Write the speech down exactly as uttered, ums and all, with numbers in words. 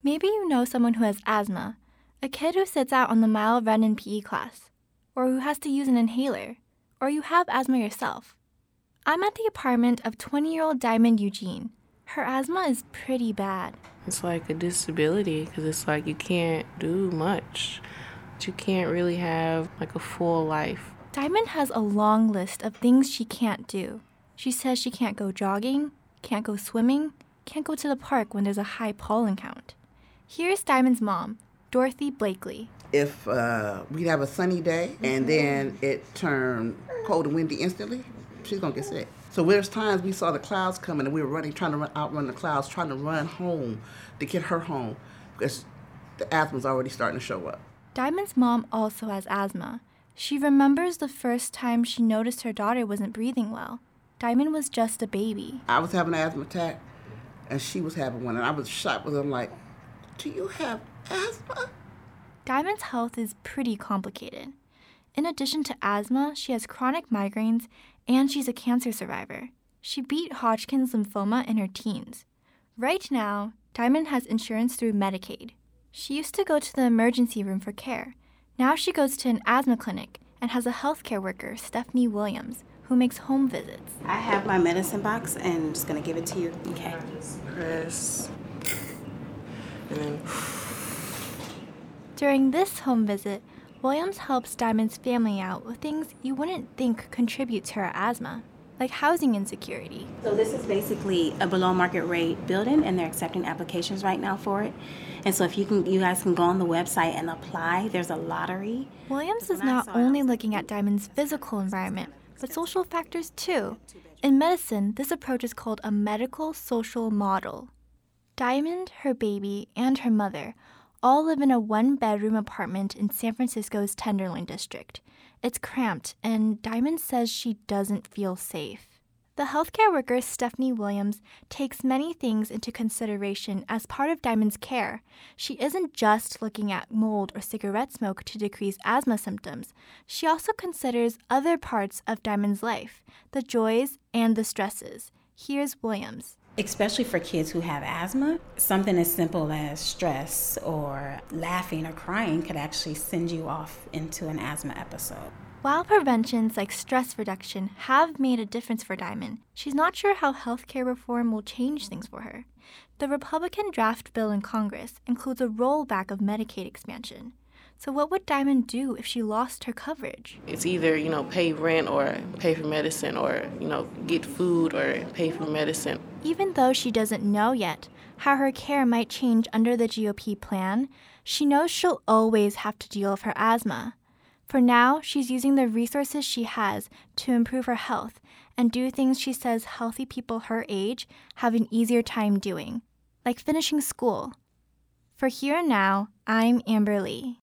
Maybe you know someone who has asthma, a kid who sits out on the mile run in P E class, or who has to use an inhaler, or you have asthma yourself. I'm at the apartment of twenty-year-old Diamond Eugene. Her asthma is pretty bad. It's like a disability because it's like you can't do much. You can't really have like a full life. Diamond has a long list of things she can't do. She says she can't go jogging, can't go swimming, can't go to the park when there's a high pollen count. Here's Diamond's mom, Dorothy Blakely. If uh, we'd have a sunny day and then it turned cold and windy instantly, she's going to get sick. So there's times we saw the clouds coming and we were running, trying to run, outrun the clouds, trying to run home to get her home because the asthma's already starting to show up. Diamond's mom also has asthma. She remembers the first time she noticed her daughter wasn't breathing well. Diamond was just a baby. I was having an asthma attack and she was having one and I was shocked with her. I'm like, do you have asthma? Diamond's health is pretty complicated. In addition to asthma, she has chronic migraines and she's a cancer survivor. She beat Hodgkin's lymphoma in her teens. Right now, Diamond has insurance through Medicaid. She used to go to the emergency room for care. Now she goes to an asthma clinic and has a healthcare worker, Stephanie Williams, who makes home visits. I have my medicine box and I'm just going to give it to you. Okay. Press. And then... During this home visit, Williams helps Diamond's family out with things you wouldn't think contribute to her asthma, like housing insecurity. So this is basically a below market rate building and they're accepting applications right now for it. And so if you can, you guys can go on the website and apply. There's a lottery. Williams is not only looking at Diamond's physical environment, but social factors too. In medicine, this approach is called a medical social model. Diamond, her baby, and her mother all live in a one-bedroom apartment in San Francisco's Tenderloin district. It's cramped, and Diamond says she doesn't feel safe. The healthcare worker, Stephanie Williams, takes many things into consideration as part of Diamond's care. She isn't just looking at mold or cigarette smoke to decrease asthma symptoms. She also considers other parts of Diamond's life, the joys and the stresses. Here's Williams. Especially for kids who have asthma, something as simple as stress or laughing or crying could actually send you off into an asthma episode. While preventions like stress reduction have made a difference for Diamond, she's not sure how healthcare reform will change things for her. The Republican draft bill in Congress includes a rollback of Medicaid expansion. So what would Diamond do if she lost her coverage? It's either, you know, pay rent or pay for medicine or, you know, get food or pay for medicine. Even though she doesn't know yet how her care might change under the G O P plan, she knows she'll always have to deal with her asthma. For now, she's using the resources she has to improve her health and do things she says healthy people her age have an easier time doing, like finishing school. For Here and Now, I'm Amber Lee.